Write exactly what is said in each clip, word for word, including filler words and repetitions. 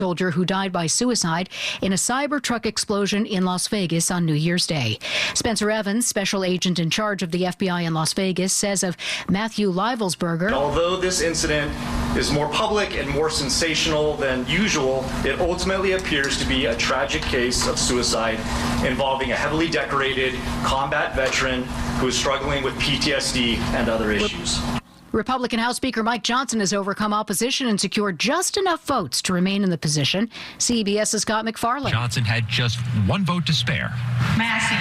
soldier who died by suicide in a Cybertruck explosion in Las Vegas on New Year's Day. Spencer Evans, special agent in charge of the F B I in Las Vegas, says of Matthew Livelsberger, although this incident is more public and more sensational than usual, it ultimately appears to be a tragic case of suicide involving a heavily decorated combat veteran who is struggling with P T S D and other issues. Republican House Speaker Mike Johnson has overcome opposition and secured just enough votes to remain in the position. CBS's Scott McFarlane. Johnson had just one vote to spare. Massey.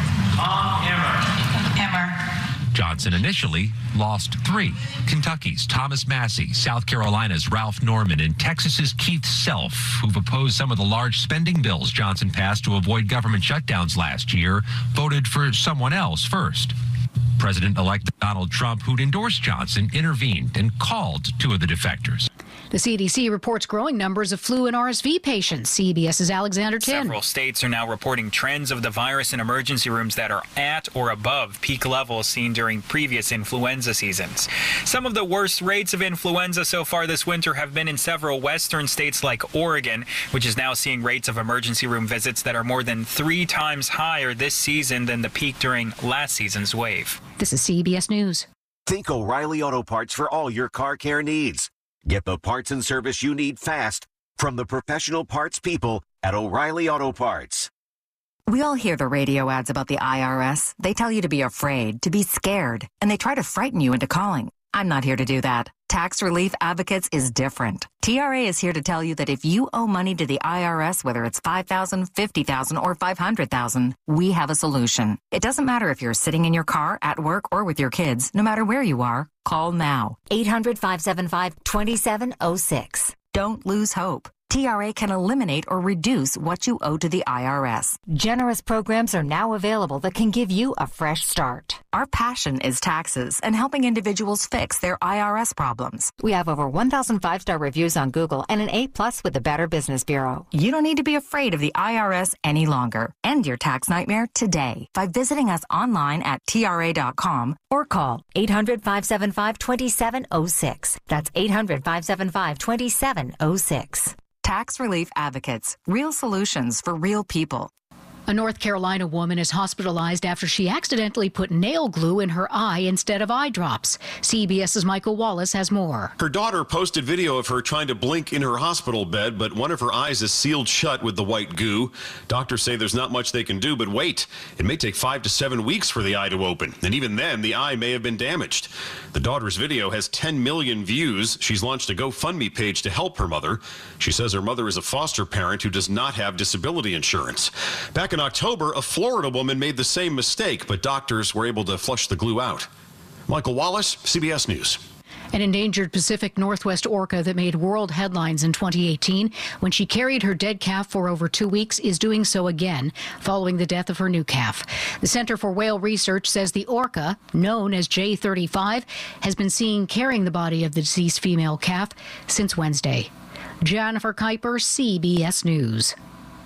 Tom Emmer. Emmer. Johnson initially lost three. Kentucky's Thomas Massey, South Carolina's Ralph Norman, and Texas's Keith Self, who've opposed some of the large spending bills Johnson passed to avoid government shutdowns last year, voted for someone else first. President-elect Donald Trump, who'd endorsed Johnson, intervened and called two of the defectors. The C D C reports growing numbers of flu and R S V patients. CBS's Alexander Tin. Several states are now reporting trends of the virus in emergency rooms that are at or above peak levels seen during previous influenza seasons. Some of the worst rates of influenza so far this winter have been in several western states like Oregon, which is now seeing rates of emergency room visits that are more than three times higher this season than the peak during last season's wave. This is C B S News. Think O'Reilly Auto Parts for all your car care needs. Get the parts and service you need fast from the professional parts people at O'Reilly Auto Parts. We all hear the radio ads about the I R S. They tell you to be afraid, to be scared, and they try to frighten you into calling. I'm not here to do that. Tax Relief Advocates is different. T R A is here to tell you that if you owe money to the I R S, whether it's five thousand dollars, fifty thousand dollars, or five hundred thousand dollars, we have a solution. It doesn't matter if you're sitting in your car, at work, or with your kids. No matter where you are, call now. eight hundred, five seven five, two seven zero six. Don't lose hope. T R A can eliminate or reduce what you owe to the I R S. Generous programs are now available that can give you a fresh start. Our passion is taxes and helping individuals fix their I R S problems. We have over one thousand five-star reviews on Google and an A plus with the Better Business Bureau. You don't need to be afraid of the I R S any longer. End your tax nightmare today by visiting us online at T R A dot com or call eight hundred, five seven five, two seven zero six. That's eight hundred, five seven five, two seven zero six. Tax Relief Advocates. Real solutions for real people. A North Carolina woman is hospitalized after she accidentally put nail glue in her eye instead of eye drops. CBS's Michael Wallace has more. Her daughter posted video of her trying to blink in her hospital bed, but one of her eyes is sealed shut with the white goo. Doctors say there's not much they can do, but wait. It may take five to seven weeks for the eye to open, and even then, the eye may have been damaged. The daughter's video has ten million views. She's launched a GoFundMe page to help her mother. She says her mother is a foster parent who does not have disability insurance. Back in October, a Florida woman made the same mistake, but doctors were able to flush the glue out. Michael Wallace, C B S News. An endangered Pacific Northwest orca that made world headlines in twenty eighteen when she carried her dead calf for over two weeks is doing so again following the death of her new calf. The Center for Whale Research says the orca, known as J thirty-five, has been seen carrying the body of the deceased female calf since Wednesday. Jennifer Kuiper, C B S News.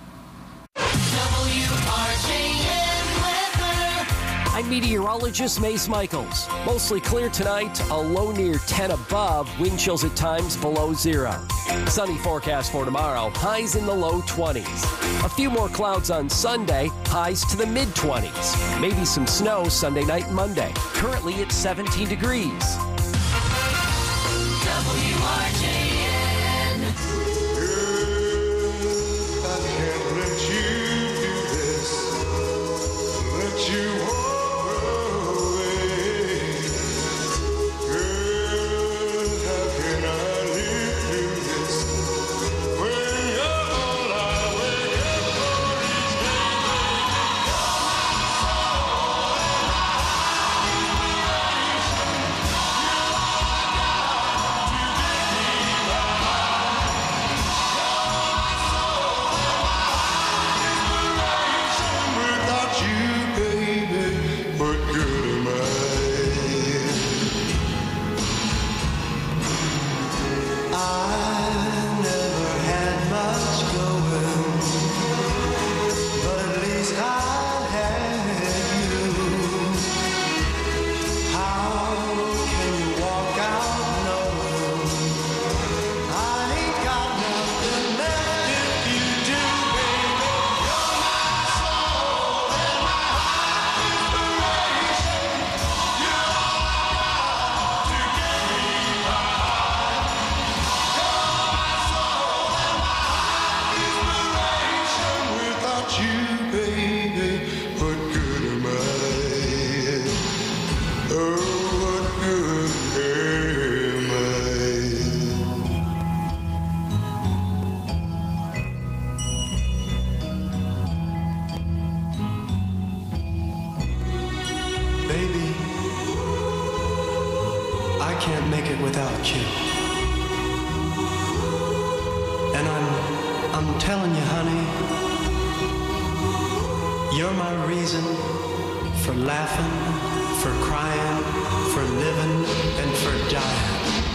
I'm meteorologist Mace Michaels. Mostly clear tonight, a low near ten above, wind chills at times below zero. Sunny forecast for tomorrow, highs in the low twenties. A few more clouds on Sunday, highs to the mid twenties. Maybe some snow Sunday night and Monday. Currently it's seventeen degrees. W R J N. can't make it without you. And I'm, I'm telling you, honey, you're my reason for laughing, for crying, for living, and for dying.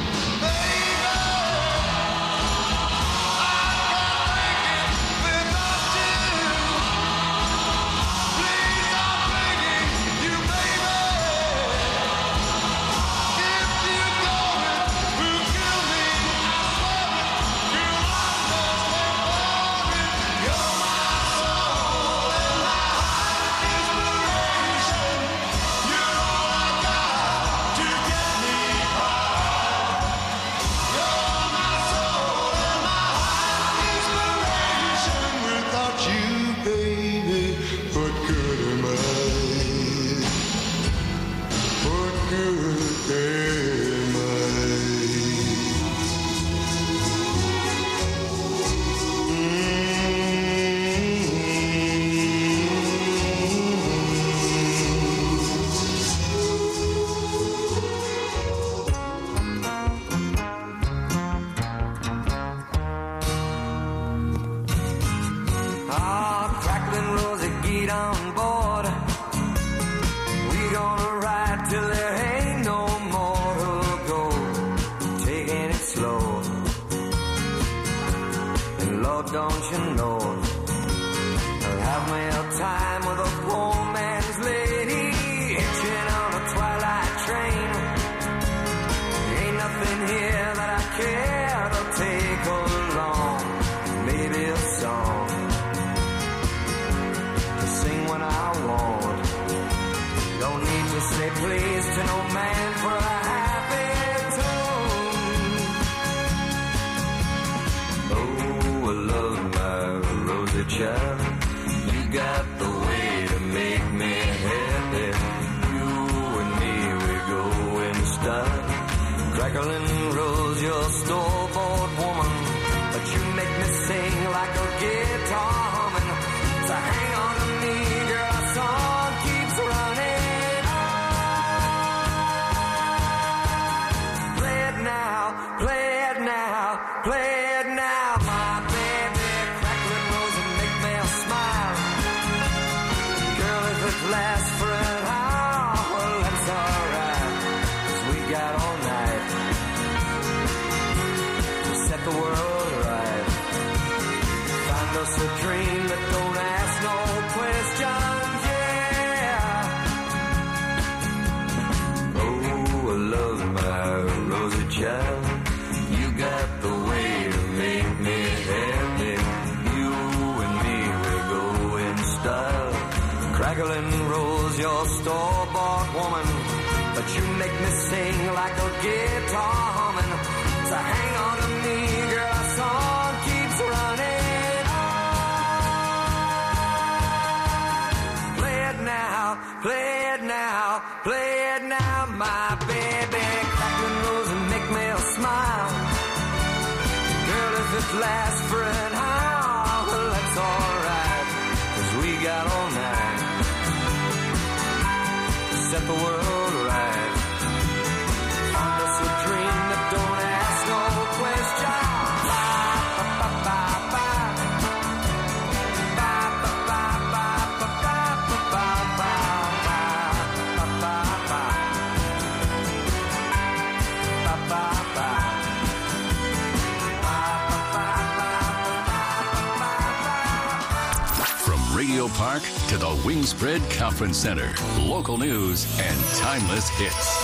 Park to the Wingspread Conference Center. Local news and timeless hits.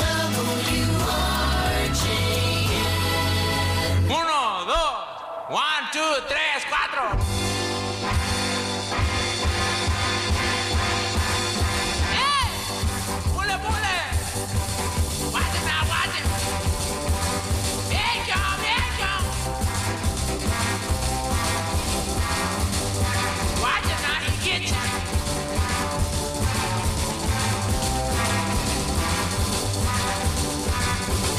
W R J N. Uno, dos, one, two, tres, cuatro. Hey! Pule, pule! Watch it now, watch it! Here you come, here you come! Watch it now, he get you!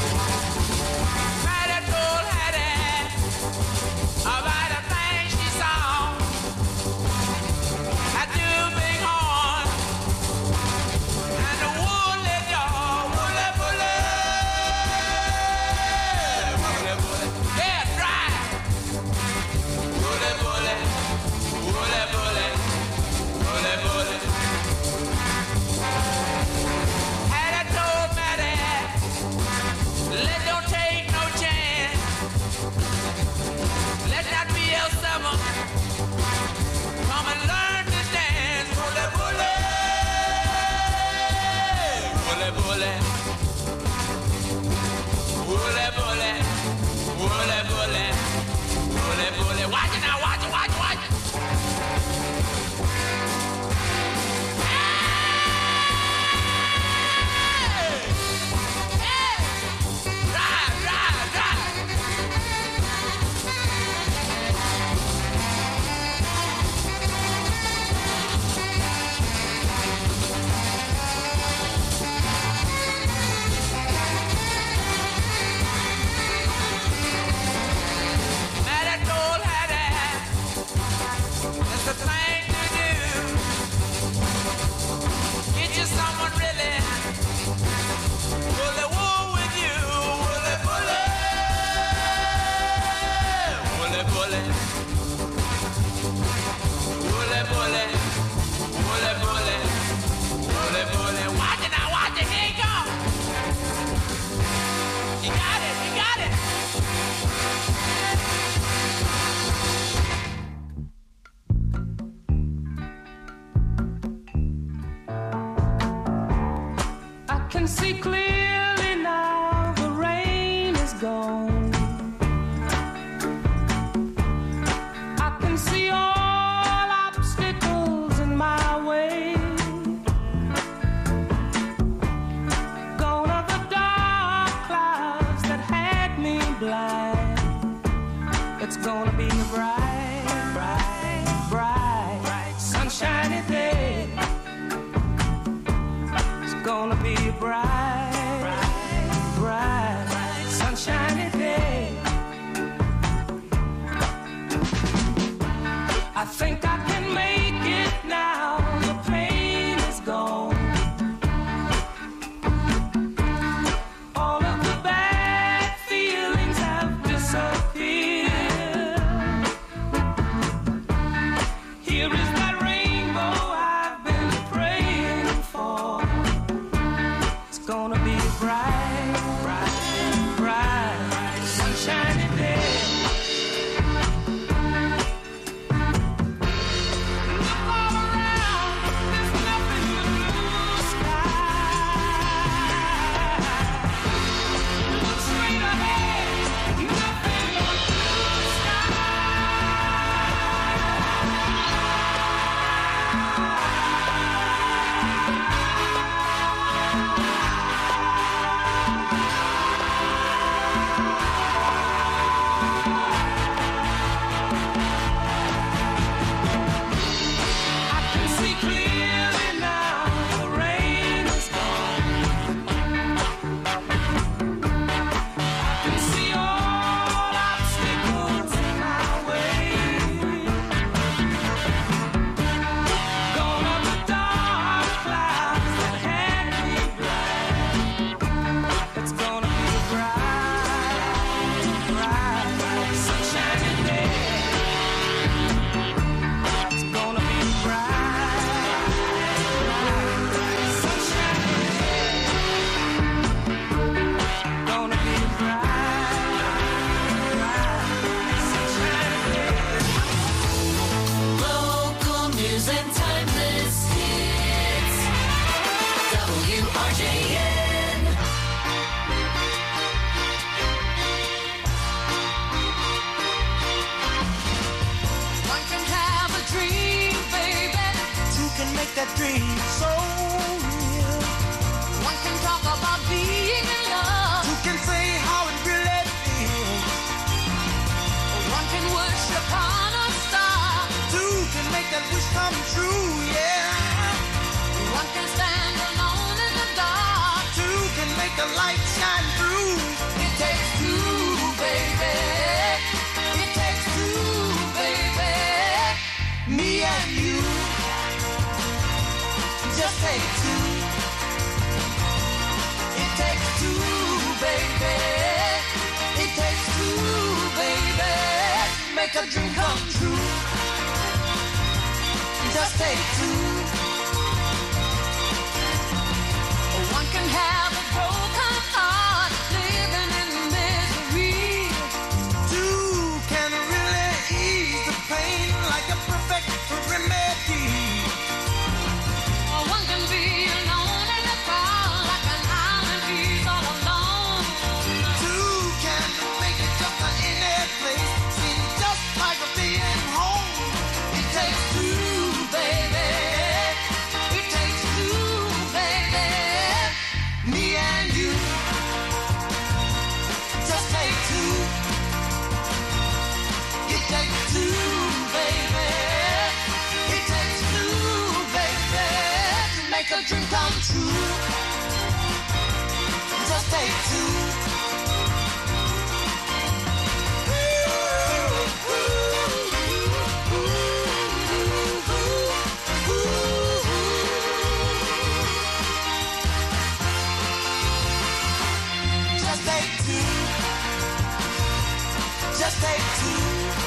About the things she saw. can see clearly now, the rain is gone. I can see all obstacles in my way. Gone are the dark clouds that had me blind. It's gonna be a bright, bright, bright, bright, sunshiny day. It's gonna be a bright, bright, bright, bright, sunshiny day. I think I can make it now. The pain is gone. All of the bad feelings have disappeared. Here is that rainbow I've been praying for. It's gonna be a bright, bright, bright, bright, sunshiny day. Look all around, there's nothing but blue sky. Look straight ahead, nothing but blue sky. I can see clearly now, the rain is gone. I can see all obstacles in my way. Gone are the dark clouds that had me blind. It's gonna be a bright, bright, bright, sunshiny day. It's gonna be a bright, bright, bright, sunshiny day. Gonna be a bright, bright, sunshiny day. Local news and timeless hits. W R J N. One can have a dream, baby. Two can make that dream so real. One can talk about being in love. Two can say how it really feels. One can wish upon a star. Two can make that wish come true, yeah. One can stand alone in the dark. Two can make the light shine through. It takes two, baby. It takes two, baby. Me and you. Just take two. It takes two, baby. It takes two, baby. Make a dream come true. Just take two. One can have a broken heart, living in misery. Two can really ease the pain like a perfect remedy. Or one can be alone in the crowd like an island he's all alone. Two can make it just a any place, seem just like a being home. It takes two, baby. It takes two, baby. Me and you. Just take two. It takes two, baby. It takes two, baby. To make a dream come true. Just take two. Just take two. Just take two.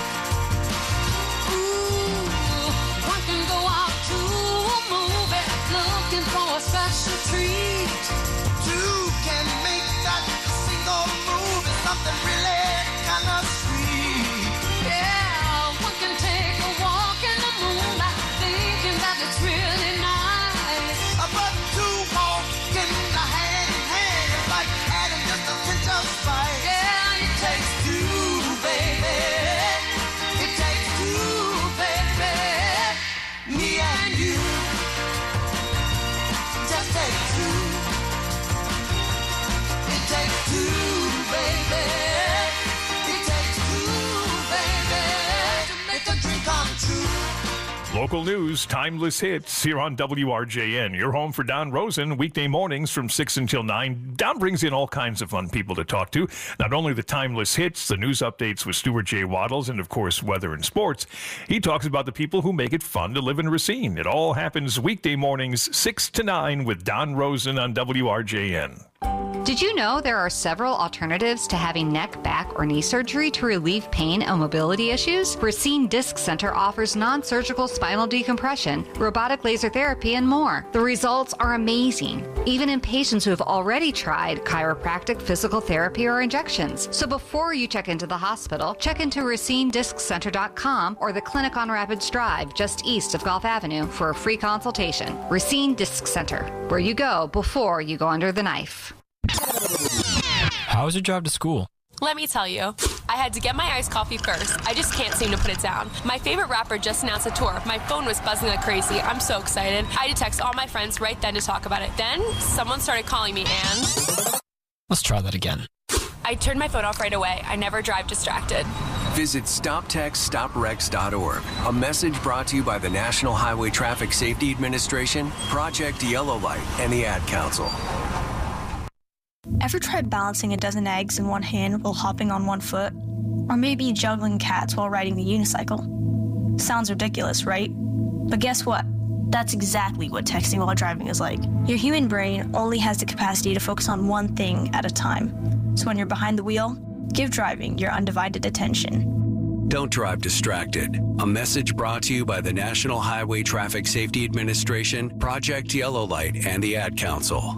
Ooh, one can go out to a movie looking for a special treat. Two can make that single movie something really kind of sweet. Yeah, one can take a walk in the moonlight thinking that it's really nice. But two walk in the hand Local news, timeless hits here on W R J N. Your home for Don Rosen, weekday mornings from six until nine. Don brings in all kinds of fun people to talk to. Not only the timeless hits, the news updates with Stuart J. Waddles, and of course, weather and sports. He talks about the people who make it fun to live in Racine. It all happens weekday mornings, six to nine with Don Rosen on W R J N. Did you know there are several alternatives to having neck, back, or knee surgery to relieve pain and mobility issues? Racine Disc Center offers non-surgical spinal decompression, robotic laser therapy, and more. The results are amazing, even in patients who have already tried chiropractic, physical therapy, or injections. So before you check into the hospital, check into racine disc center dot com or the clinic on Rapids Drive, just east of Gulf Avenue, for a free consultation. Racine Disc Center, where you go before you go under the knife. How was your drive to school? Let me tell you, I had to get my iced coffee first. I just can't seem to put it down. My favorite rapper just announced a tour. My phone was buzzing like crazy. I'm so excited. I had to text all my friends right then to talk about it. Then, someone started calling me and... Let's try that again. I turned my phone off right away. I never drive distracted. Visit stop text stop wrecks dot org. A message brought to you by the National Highway Traffic Safety Administration, Project Yellow Light, and the Ad Council. Ever tried balancing a dozen eggs in one hand while hopping on one foot? Or maybe juggling cats while riding the unicycle? Sounds ridiculous, right? But guess what? That's exactly what texting while driving is like. Your human brain only has the capacity to focus on one thing at a time. So when you're behind the wheel, give driving your undivided attention. Don't drive distracted. A message brought to you by the National Highway Traffic Safety Administration, Project Yellow Light, and the Ad Council.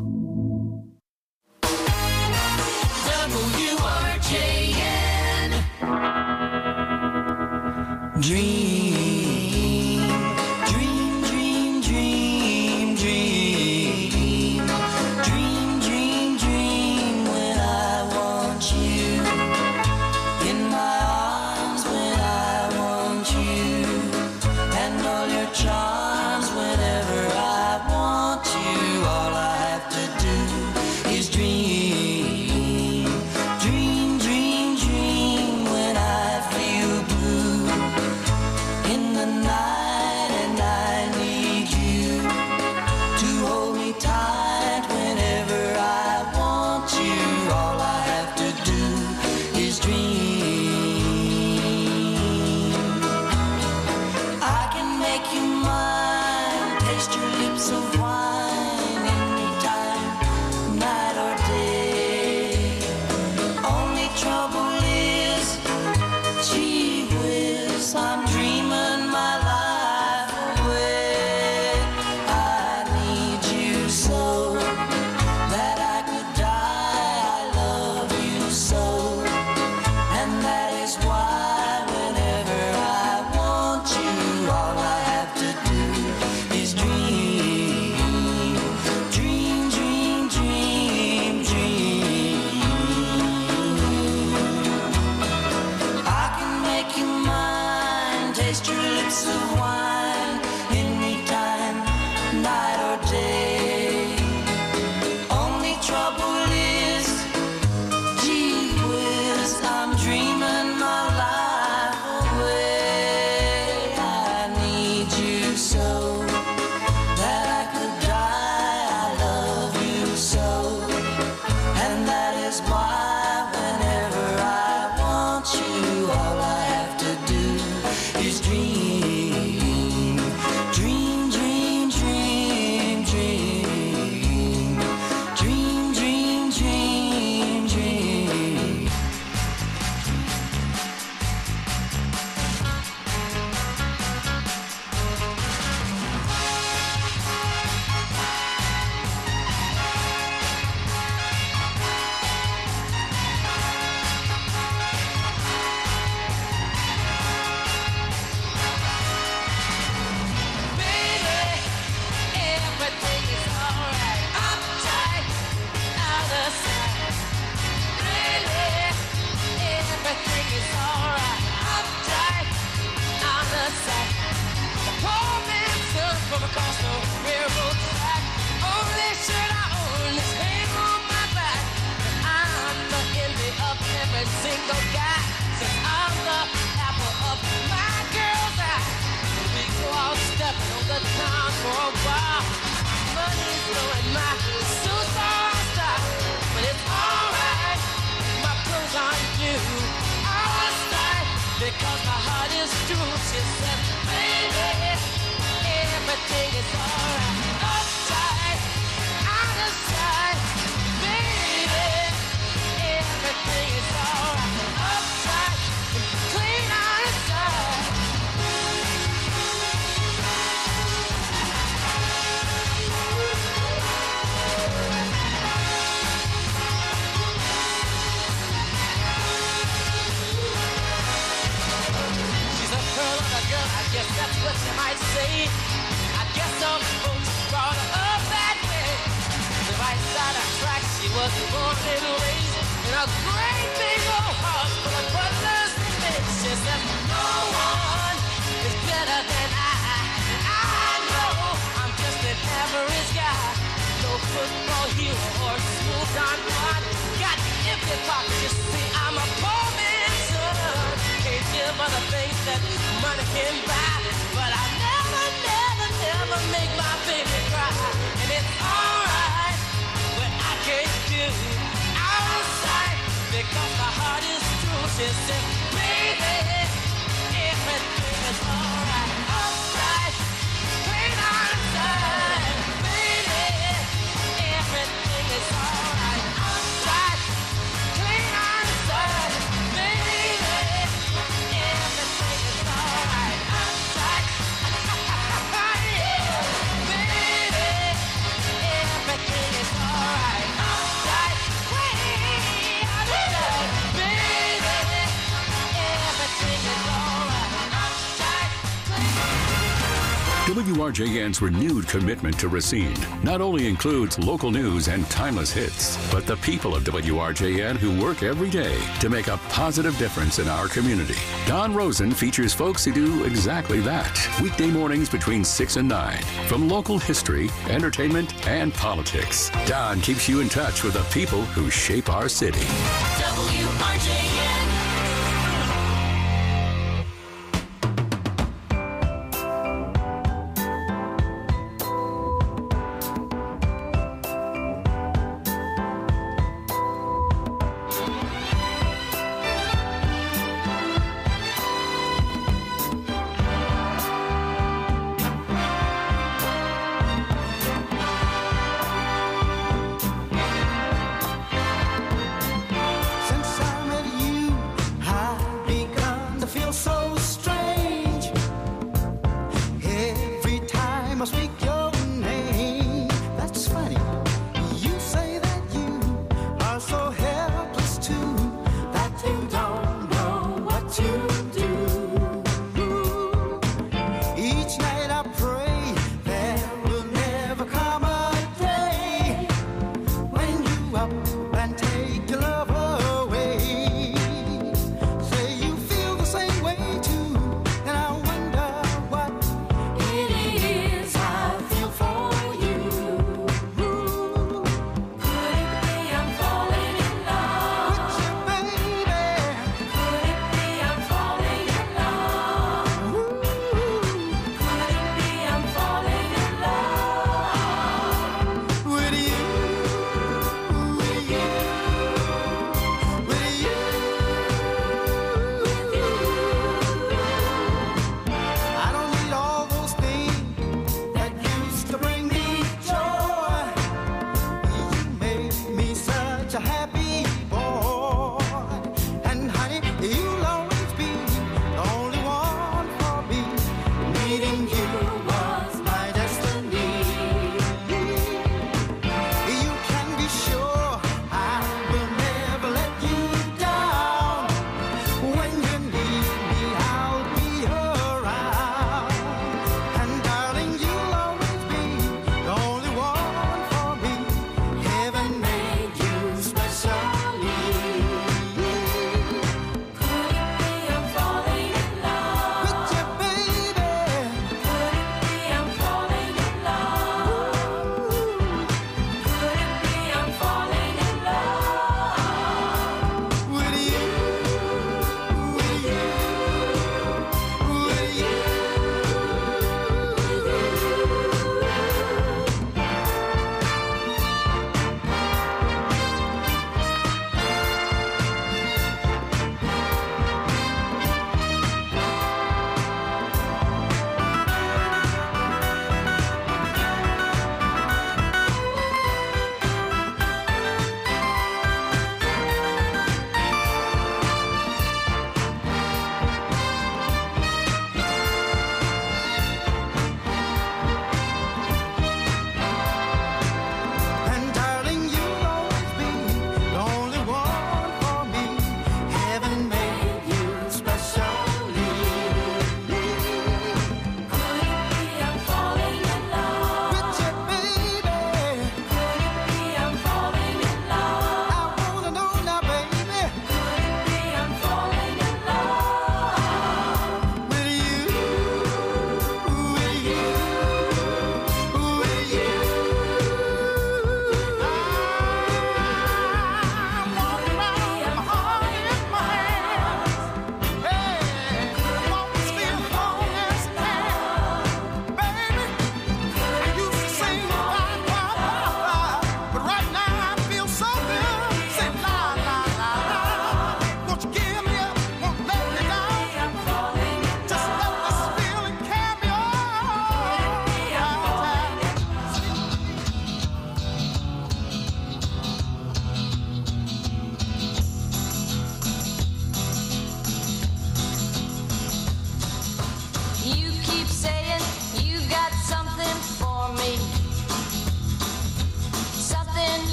W R J N. Dream, dream, dream, dream, dream. Dream, dream, dream when I want you. In my arms when I want you. And all your charms whenever I want you. All I have to do is dream. Across the railroad track, only shirt I own is hang on my back. I'm the envy of every single guy, 'cause I'm the apple of my girl's eye. We go out. knowing my suit's all stock, but it's alright. My clothes aren't new. Outside, because my heart is true. She said, baby, everything is alright. Upside, out of sight, baby, everything is alright. Upside, clean outside. She's a girl of a girl, I guess that's what you might say. I guess some folks brought her up that way. The right side of track, she was born and raised in a great big old house full of brothers and mates. She said, no one is better than I. And I know I'm just an average guy. No football hero or smooth on one. Got empty pockets, you see, I'm a poor man's son. Can't give her the things that money can buy. But I never, never, never make my baby cry. And it's alright when I can't do outside, because my heart is true. She said, baby, everything is alright. Outside, clean outside, baby, everything is alright. Outside, clean outside, baby, everything is alright. Outside, yeah, baby, everything is alright. Outside, way outside, baby, everything is alright. Outside, W R J N's renewed commitment to Racine not only includes local news and timeless hits, but the people of W R J N who work every day to make a positive difference in our community. Don Rosen features folks who do exactly that. Weekday mornings between six and nine. From local history, entertainment, and politics, Don keeps you in touch with the people who shape our city. W R J N.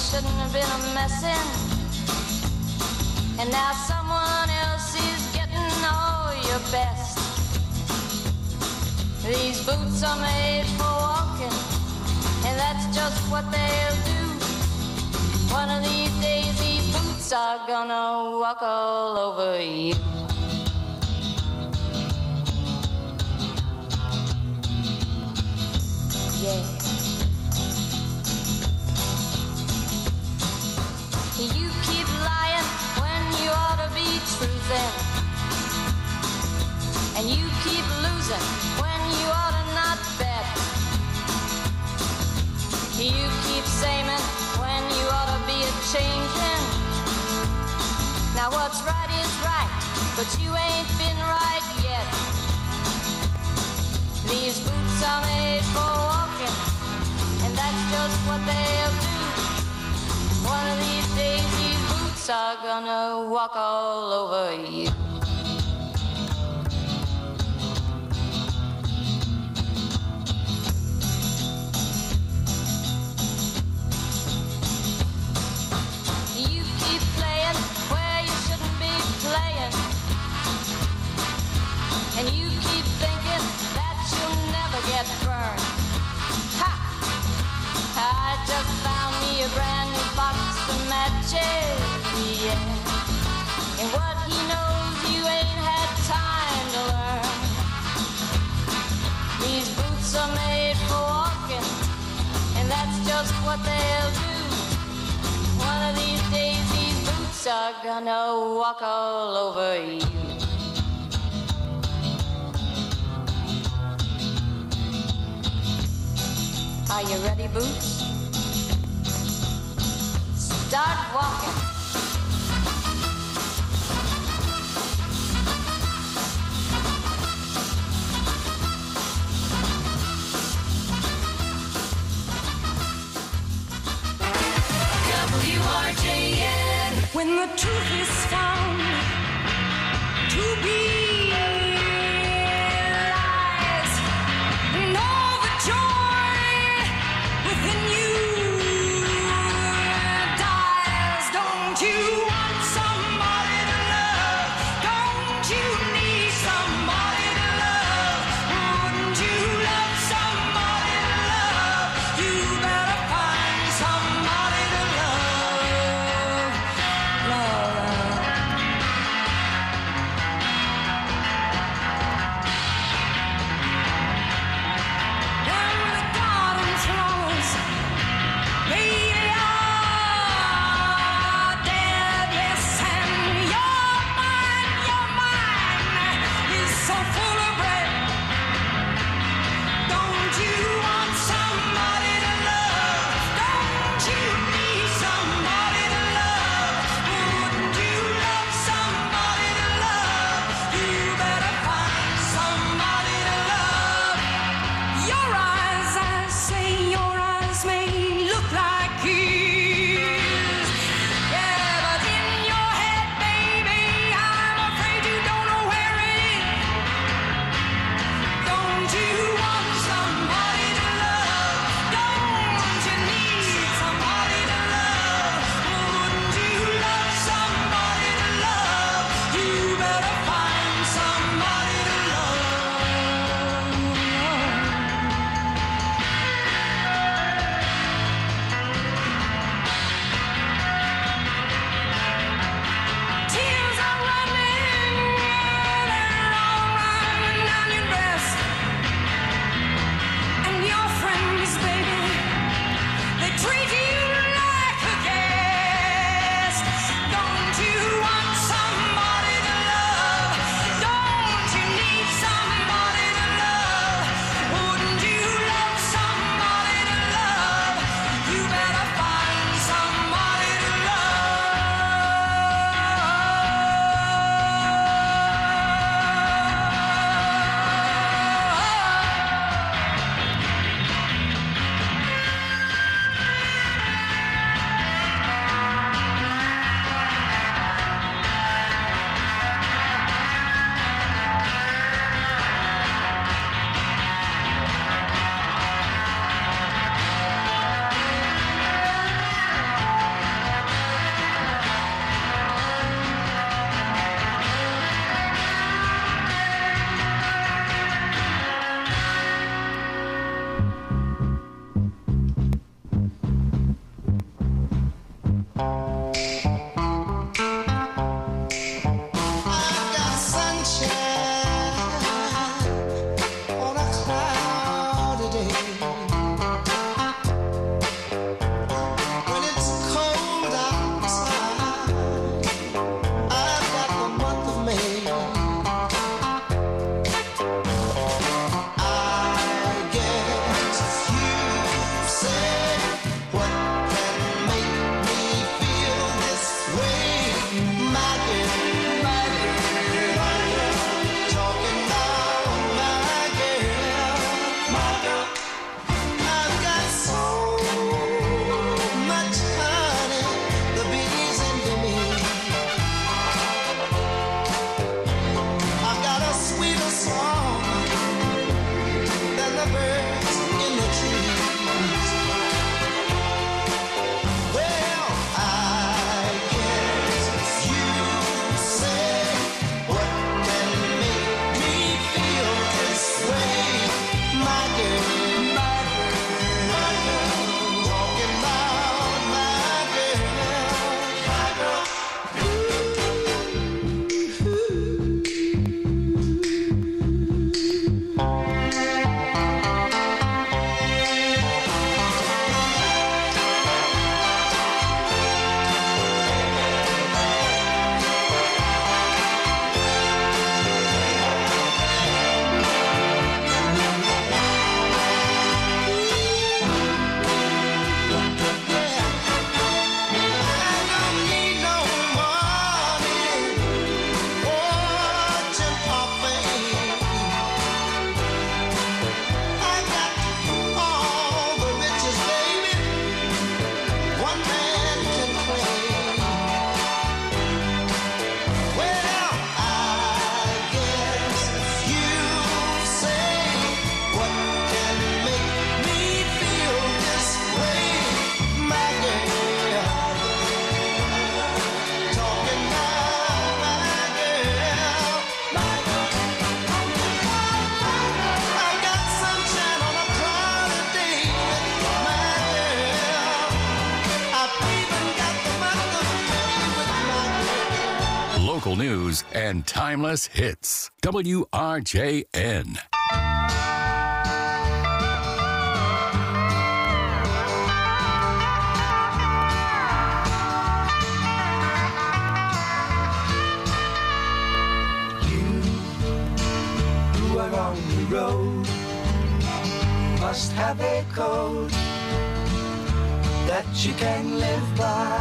shouldn't have been a messin'. And now someone else is getting all your best. These boots are made for walking, and that's just what they'll do. One of these days these boots are gonna walk all over you. Yeah. You keep lying when you ought to be truthin', and you keep losing when you ought to not bet. You keep saying when you ought to be a changin'. Now what's right is right, but you ain't been right yet. These boots are made for walking, and that's just what they'll do. One of these days these boots are gonna walk all over you. You keep playing where you shouldn't be playing, and you keep thinking that you'll never get burned. Ha! I just found me a brand new box of matches, yeah. And what he knows you ain't had time to learn. These boots are made for walking, and that's just what they'll do. One of these days these boots are gonna walk all over you. Are you ready, Boots? Start walking. W R J N. When the truth is found to be lies, and all the joy within you dies. Don't you want somebody to love? Don't you need somebody to love? Wouldn't you love somebody to love? You better find somebody to love. Love. local news and timeless hits. W R J N. On the road must have a code that you can live by,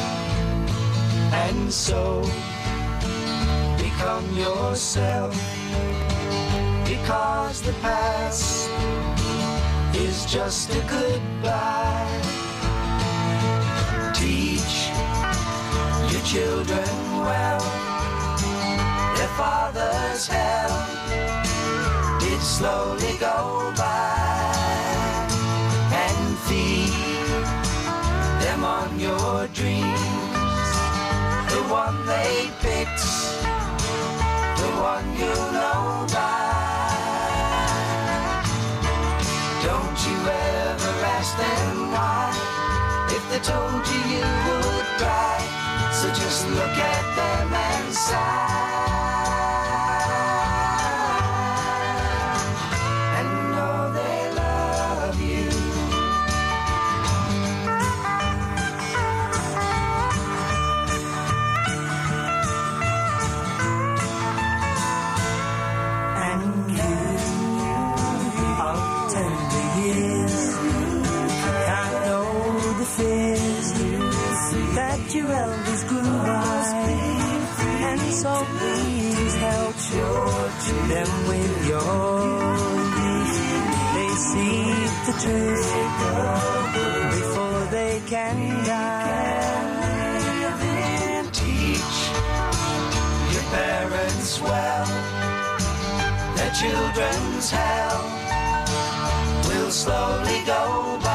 and so become yourself, because the past is just a goodbye. Teach your children well, their father's hell did slowly go by, and feed them on your dreams, the one they picked, the one you know by. Don't you ever ask them why, if they told you you would cry, so just look at them and sigh. Your elders grew by, and so please help them with your youth. They see the truth before they can die. Teach your parents well, their children's hell will slowly go by.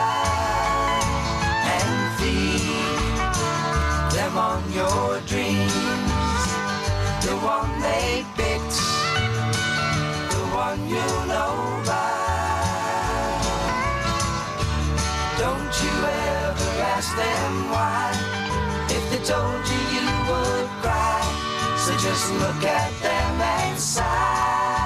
On your dreams, the one they picked, the one you know by. Don't you ever ask them why, if they told you you would cry, so just look at them and sigh.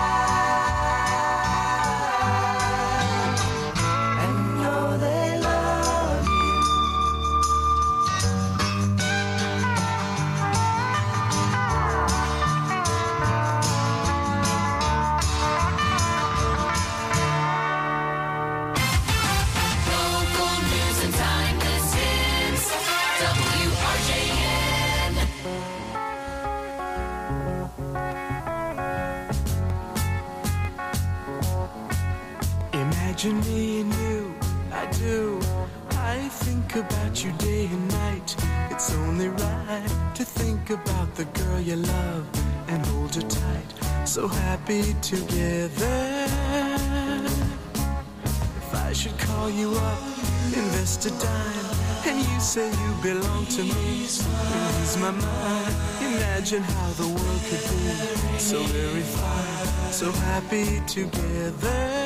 Imagine me and you, I do. I think about you day and night. It's only right to think about the girl you love and hold her tight. So happy together. If I should call you up, invest a dime, and you say you belong to me, lose my mind. Imagine how the world could be so very fine, so happy together.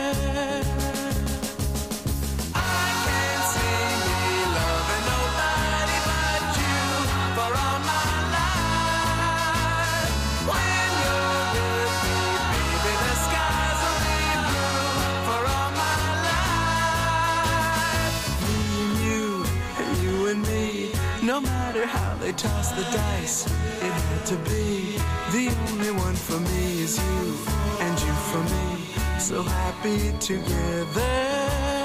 No matter how they toss the dice, it had to be. The only one for me is you, and you for me, so happy together.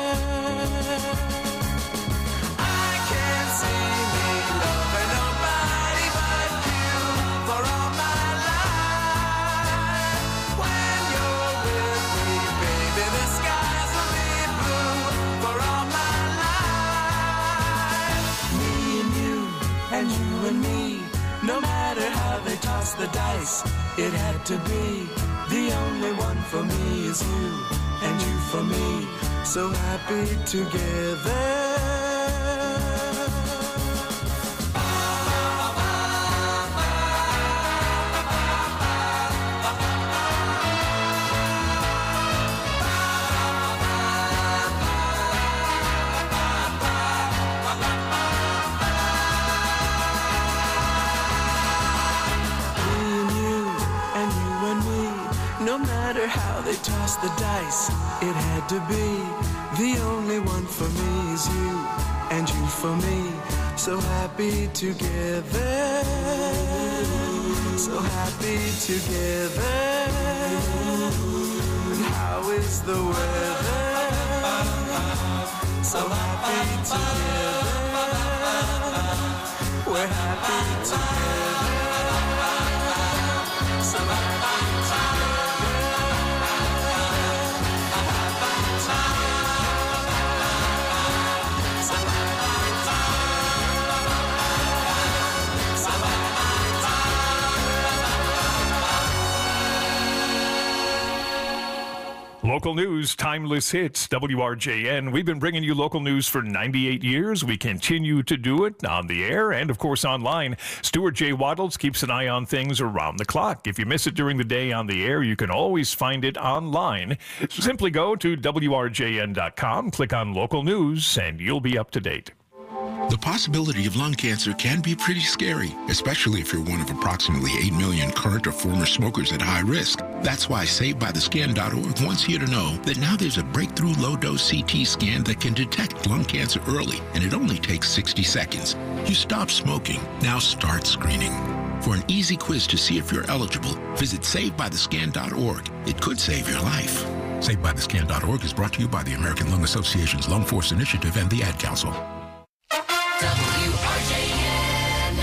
I can't see me loving nobody but you for all my life. When you're with me, baby, the skies will be blue for all my life. Me and you, and you and me, no matter how they toss the dice, it had to be. The only one for me is you, and you for me, so happy together. No matter how they toss the dice, it had to be. The only one for me is you, and you for me. So happy together, so happy together. And how is the weather? So happy together. We're happy together. So happy Local news, timeless hits, W R J N. We've been bringing you local news for ninety-eight years. We continue to do it on the air and, of course, online. Stuart J. Waddles keeps an eye on things around the clock. If you miss it during the day on the air, you can always find it online. Simply go to W R J N dot com, click on local news, and you'll be up to date. The possibility of lung cancer can be pretty scary, especially if you're one of approximately eight million current or former smokers at high risk. That's why Saved By The Scan dot org wants you to know that now there's a breakthrough low-dose C T scan that can detect lung cancer early, and it only takes sixty seconds. You stop smoking, now start screening. For an easy quiz to see if you're eligible, visit Saved By The Scan dot org. It could save your life. Saved By The Scan dot org is brought to you by the American Lung Association's Lung Force Initiative and the Ad Council. W R J N.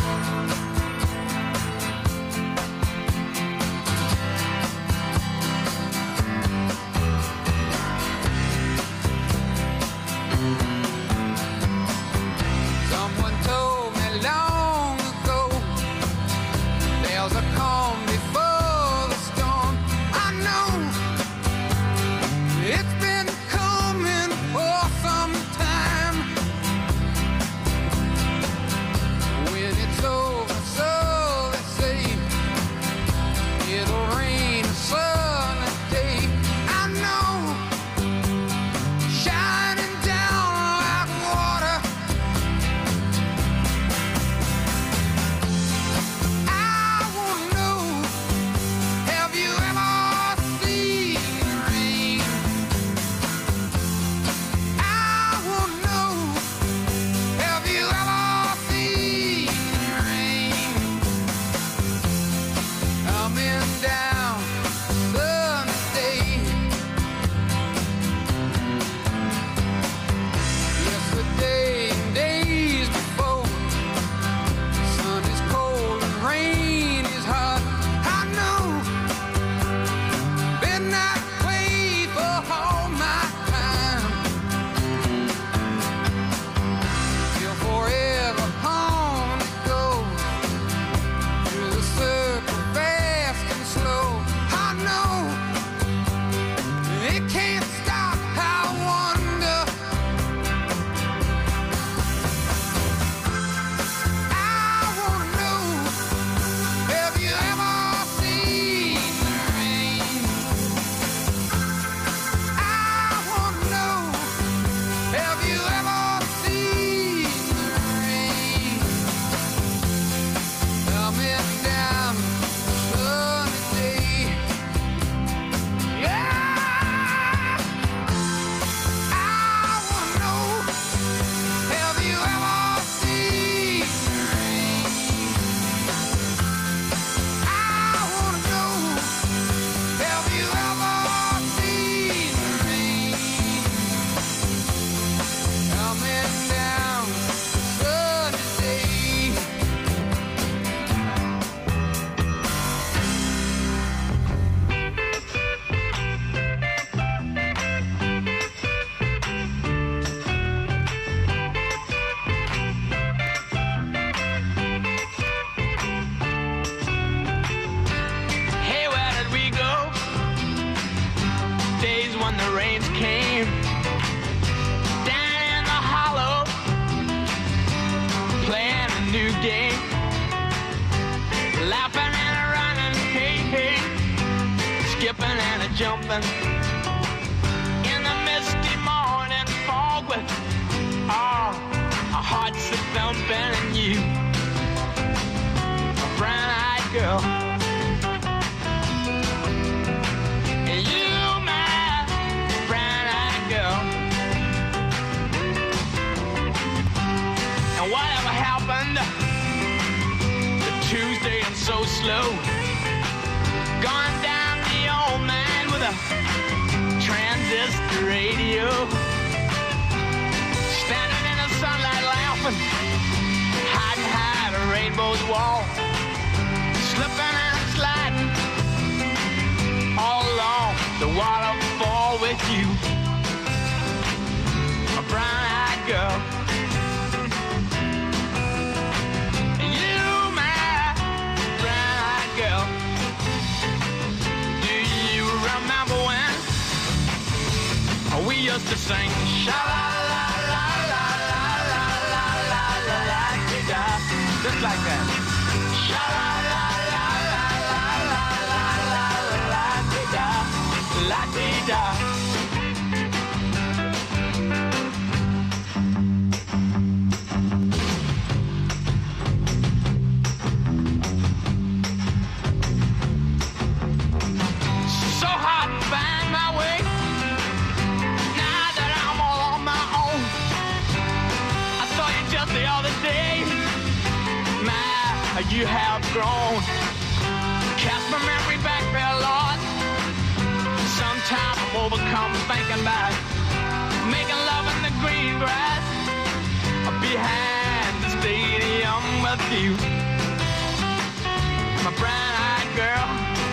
Someone told me long ago there's a calm before the storm. I know it's been coming for some time. When it's over, so they say it'll rain a sunny day. I know, shining down like water. I wanna know, have you ever seen rain? I wanna know, have you ever seen rain coming down sunny day? Yesterday and days before, sun is cold and rain is hot. I know, been that way for all my time. Till forever on it goes, through the circle fast and slow. I know, it can't stop. I wonder, I wanna know, have you ever seen rain? I wanna know, have you ever seen rain coming down sunny day? Yeah, I wanna know, have you ever seen rain? I wanna know, have you ever seen rain coming down sunny day? Hey, where did we go? Days when the rains came down in the hollow, playing a new game, laughing and a running, hey, hey, skipping and a jumping in the misty morning fog with all our hearts a thumping, and you, a brown-eyed girl, so slow. Going down the old man with a transistor radio. Standing in the sunlight laughing, hiding behind a rainbow's wall. Slipping and sliding all along the waterfall with you, a brown-eyed girl. You, my brown-eyed girl. Do you remember when we used to sing sha-la-la-la-la-la-la-la-la-la-la-la-la-la-la-la, just like that? Sha-la-la-la-la-la-la-la-la-la-la-la-la-la. So hard to find my way now that I'm all on my own. I saw you just the other day. My, you have grown. Cast my memory back there, Lord. Sometimes I'm overcome thinking about making love in the green grass behind the stadium with you, my brown-eyed girl.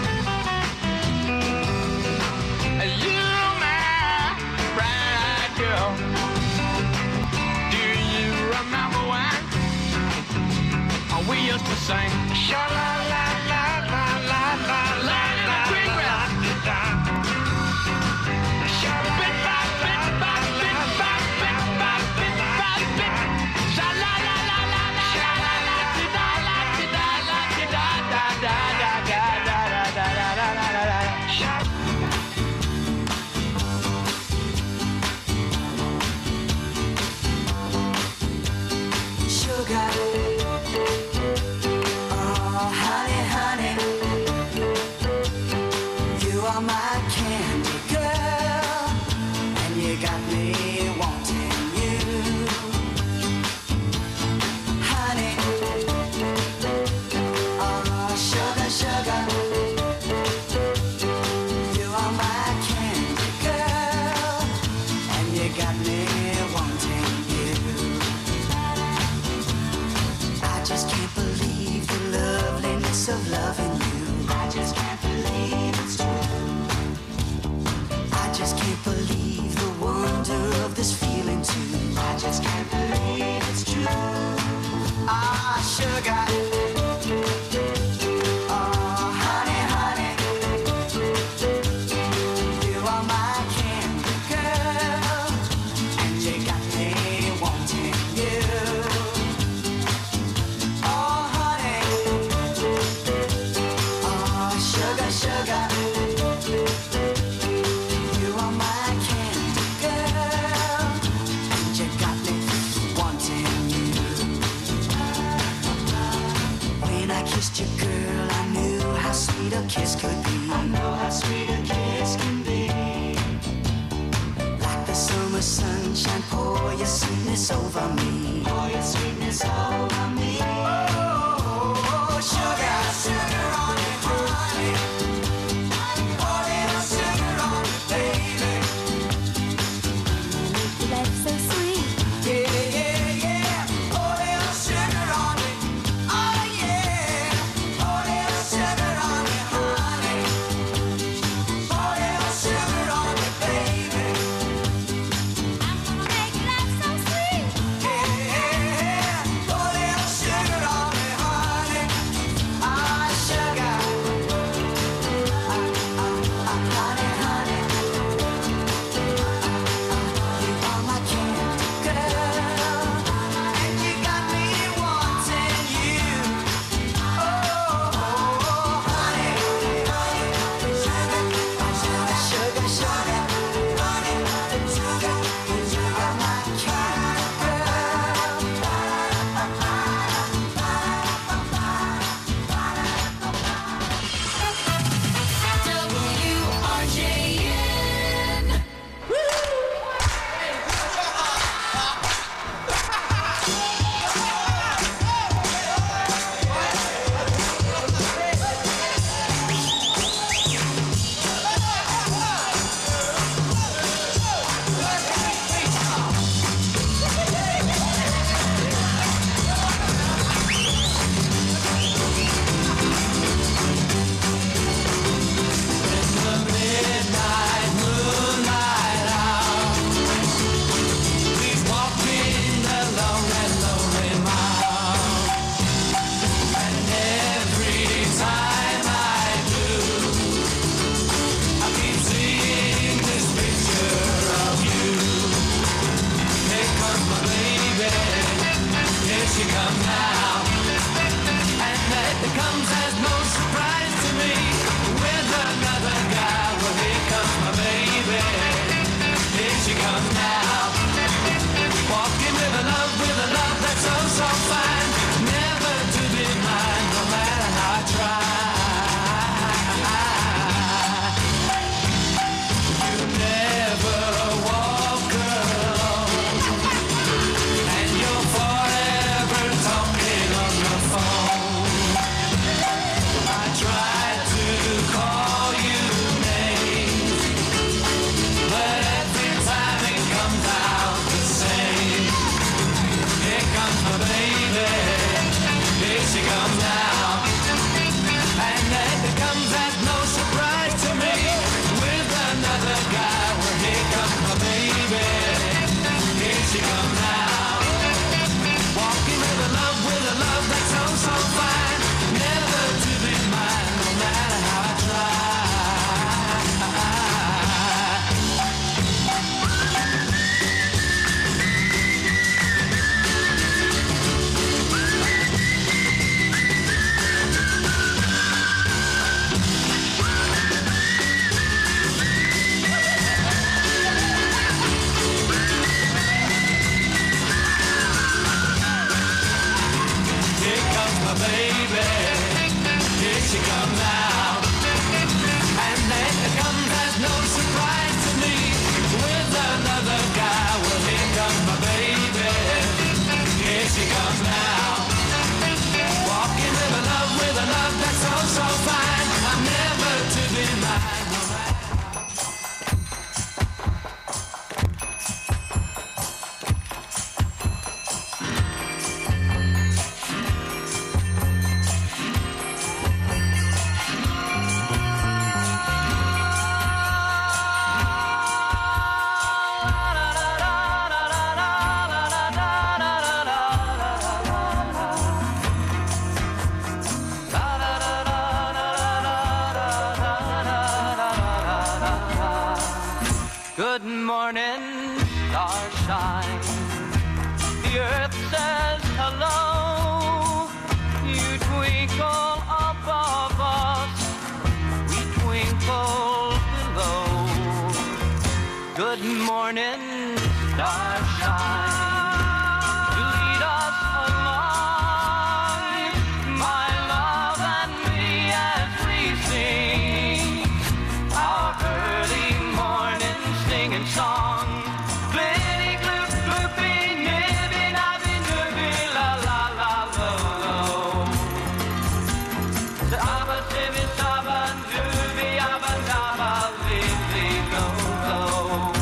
You, my brown-eyed girl. Do you remember when we used to sing sha-la-la-la-la-la-la-la in the green grass? Sugar, oh honey, honey, you are my candy girl, and you got me wanting you, honey. Oh sugar, sugar, you are my candy girl, and you got me wanting you. I just can't believe the loveliness of loving you. I just can't believe it's true. I just can't believe the wonder of this feeling too. I just can't believe it's true. Ah, sugar. Oh, honey, honey, you are my candy girl, and you got me wanting you. Oh, honey, oh, sugar, sugar, you are my candy girl, and you got me wanting you. When I kissed you, girl, I knew how sweet a kiss could be. I know how sweet a kiss can be. Like the summer sunshine, pour your sweetness over me. Pour your sweetness over me. Oh, sugar, sugar on it, honey. Pour a little sugar on it, baby. That's so sweet. Yeah, yeah, yeah. Pour a little sugar on it. Oh, yeah. Pour a little sugar on it, honey. Pour a little sugar on it, baby. I'm gonna make love so sweet. Yeah, yeah, yeah. Pour a little sugar comes now. And then it comes as no surprise to me with another guy. Well, here comes my baby. Here she comes now. Walking with a love, with a love that's so, so fine. Never to be mine, no matter how I try. Baby, here she comes now. And then it comes as no surprise to me with another guy. Well, here comes my baby. Here she comes now. Walking with a love, with a love that's so, so fine. I'm never to be mine. No matter. Good morning, starshine. The earth says hello. You twinkle above us, we twinkle below. Good morning, starshine. You lead us along, my love and me, as we sing our early morning singing song. Glitty, gloop, gloopy, nibby, nabby, nibby, la, la, la, lo, lo. The abba, sibby, sabba, dooby, abba, dabba, lily, lo, lo.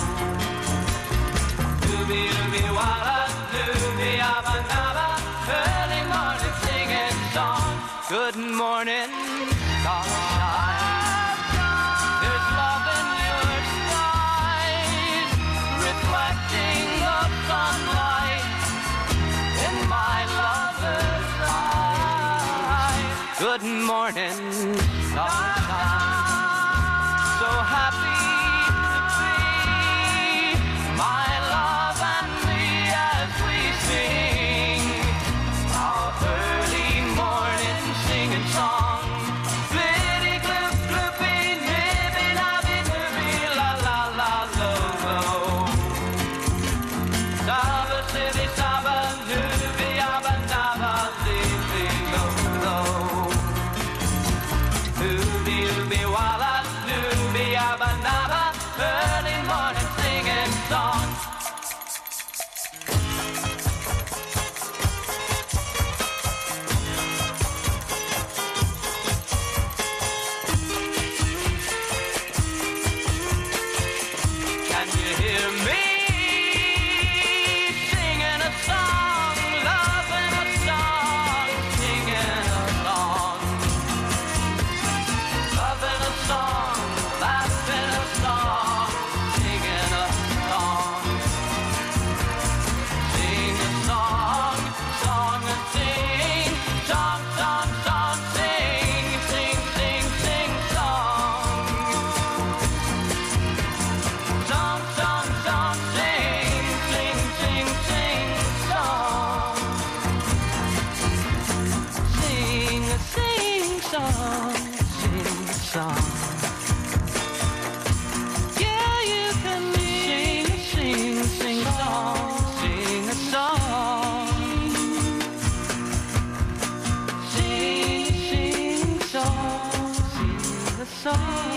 Dooby, dooby, walla, dooby, abba, dabba, early morning singing song. Good morning, starshine. There's love in your skies, reflecting the sunlight in my lover's eyes. Good morning, sunshine. So happy to be my love and me as we sing our early morning singing song. Glitty, gloop, gloopy, nibby, nabby, nibby, la, la, la, lo, lo. Saba, sibby, saba, nibby, abba, dabba, lily, lo, lo. Dooby, dooby, walla, dooby, abba, dabba, early morning singing song. Can you hear me singing a song, loving a song, singing a song, loving a song, laughing a song, singing a song, sing a song, song and sing, song, song, song, sing, sing, sing, sing, song. Song, song, song, sing, sing, sing, sing, song. Sing a sing song, sing a song. Yeah, you can sing a sing, sing song, sing a song. Sing, sing song, sing a song.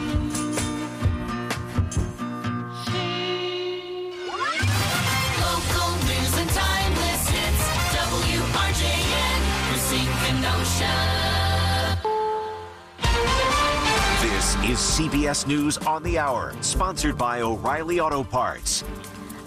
Local news and timeless hits. W R J N, Racine Kenosha. This is C B S News on the Hour, sponsored by O'Reilly Auto Parts.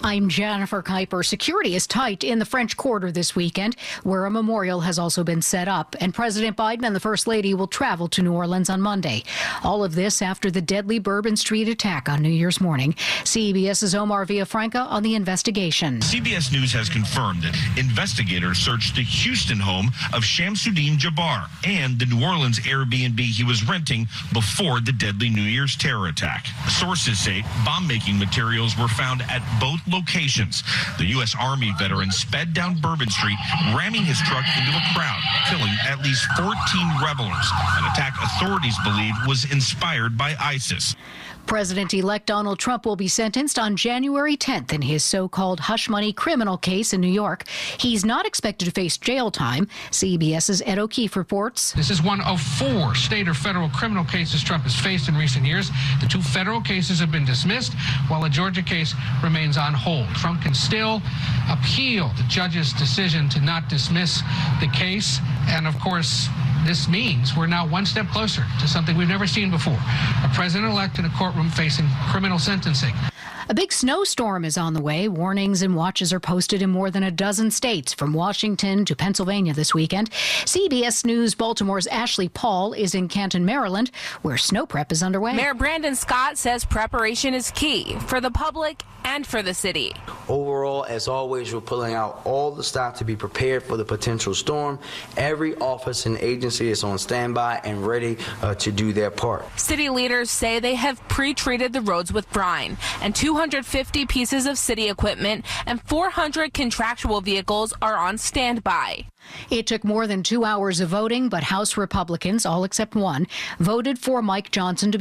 I'm Jennifer Kuiper. Security is tight in the French Quarter this weekend, where a memorial has also been set up, and President Biden and the First Lady will travel to New Orleans on Monday. All of this after the deadly Bourbon Street attack on New Year's morning. CBS's Omar Villafranca on the investigation. C B S News has confirmed that investigators searched the Houston home of Shamsuddin Jabbar and the New Orleans Airbnb he was renting before the deadly New Year's terror attack. Sources say bomb-making materials were found at both locations. The U S Army veteran sped down Bourbon Street, ramming his truck into a crowd, killing at least fourteen revelers, an attack authorities believe was inspired by ISIS. President-elect Donald Trump will be sentenced on January tenth in his so-called hush money criminal case in New York. He's not expected to face jail time. CBS's Ed O'Keefe reports. This is one of four state or federal criminal cases Trump has faced in recent years. The two federal cases have been dismissed, while a Georgia case remains on hold. Trump can still appeal the judge's decision to not dismiss the case. And, of course, this means we're now one step closer to something we've never seen before, a president-elect in a courtroom facing criminal sentencing. A big snowstorm is on the way. Warnings and watches are posted in more than a dozen states, from Washington to Pennsylvania this weekend. C B S News Baltimore's Ashley Paul is in Canton, Maryland, where snow prep is underway. Mayor Brandon Scott says preparation is key for the public and for the city. Overall, as always, we're pulling out all the staff to be prepared for the potential storm. Every office and agency is on standby and ready uh, to do their part. City leaders say they have pre-treated the roads with brine, and two hundred fifty pieces of city equipment and four hundred contractual vehicles are on standby. It took more than two hours of voting, but House Republicans, all except one, voted for Mike Johnson to be